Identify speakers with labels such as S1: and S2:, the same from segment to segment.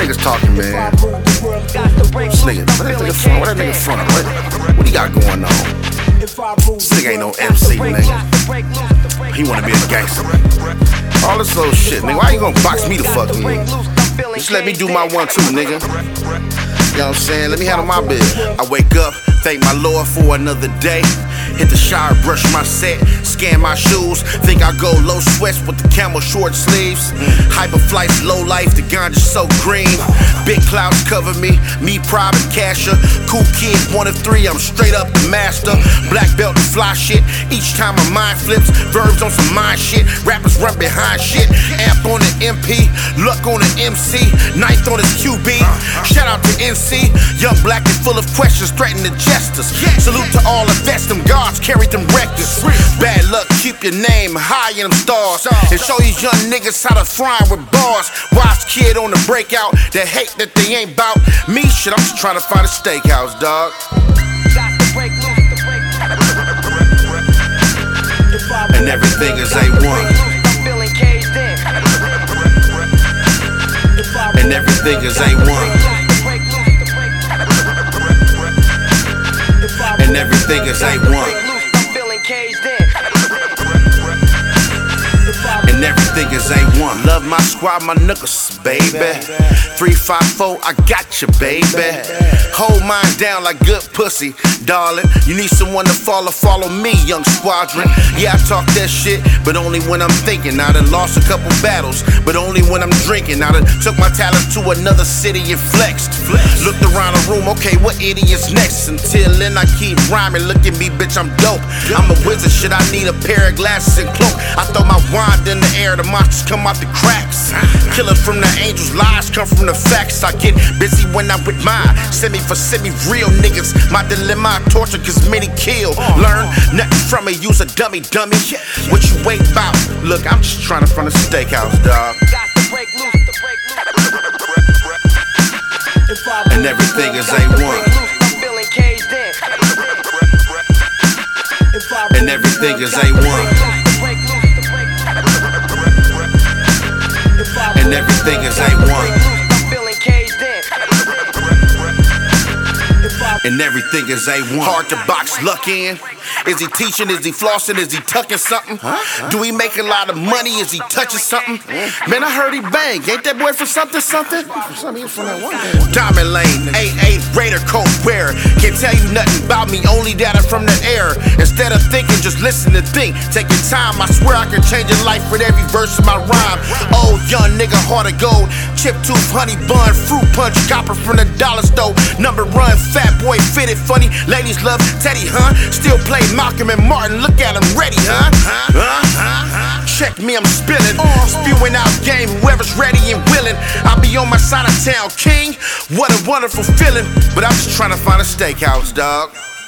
S1: niggas talking, man? This nigga, what that nigga front of? What he got going on? This nigga ain't no MC, nigga. He wanna be a gangster. All this old shit, nigga. Why you gonna box me the fuck in? Just let me do my 1-2, nigga. You know what I'm saying? Let me handle my bit. I wake up, thank my Lord for another day. Hit the shower, brush my set, scan my shoes. Think I go low sweats with the camel short sleeves. Hyper flights, low life, the ganja's so green. Big clouds cover me private casher. Cool kid, 1 of 3, I'm straight up the master. Black belt and fly shit, each time my mind flips. Verbs on some mind shit, rappers run behind shit. Amp on the MP, luck on the MC. Ninth on his QB, shout out to NC. Young black and full of questions, threaten the jesters. Salute to all the best, them gods carry them records. Bad luck, keep your name high in them stars. And show these young niggas how to frying with bars. Wise kid on the breakout, that hate that they ain't bout me. Shit, I'm just trying to find a steakhouse, dog. And everything is A1. And everything is A1. And everything is A1. And everything is A1. Love my squad, my niggas, baby. 354, I got you, baby. Hold mine down like good pussy, darling. You need someone to follow me, young squadron. Yeah, I talk that shit, but only when I'm thinking. I done lost a couple battles, but only when I'm drinking. I done took my talents to another city and flexed. Looked around the room, okay, what idiot's next? Until then, I keep rhyming. Look at me, bitch, I'm dope. I'm a wizard, shit, I need a pair of glasses and cloak. I throw my wand in the air, the monsters come out the cracks. Killers from the angels, lies come from the facts. I get busy when I'm with mine. Semi for semi, real niggas. My dilemma, I torture, cause many kill. Learn nothing from me, use a dummy. What you wait about? Look, I'm just trying to find a steakhouse, dog. And everything is A1. And everything is A1. And everything is A1. And everything is A1. Hard to box luck in. Is he teaching? Is he flossing? Is he tucking something? Do he make a lot of money? Is he touching something? Man, I heard he bang. Ain't that boy from something? Diamond Lane, AA Raider coat wearer. Can't tell you nothing about me, only data from the air. Instead of thinking, just listen to think. Take your time, I swear I can change your life with every verse of my rhyme. Old young nigga, heart of gold. Chip tooth, honey bun, fruit punch, copper from the dollar store. Number run, fat boy, fitted funny. Ladies love Teddy, huh? Still play Malcolm and Martin, look at him ready, huh? Check me, I'm spilling, spewing out game, whoever's ready and willing. I'll be on my side of town, king. What a wonderful feeling. But I'm just trying to find a steakhouse, dog.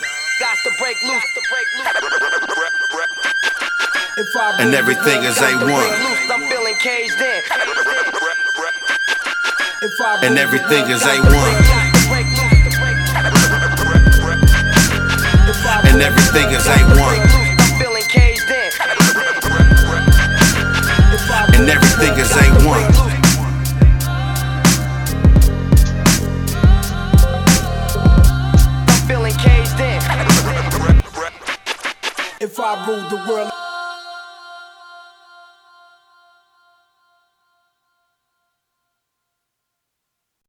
S1: And everything is A1. And everything is A1. And everything is A1. And everything is A1.
S2: If I ruled the world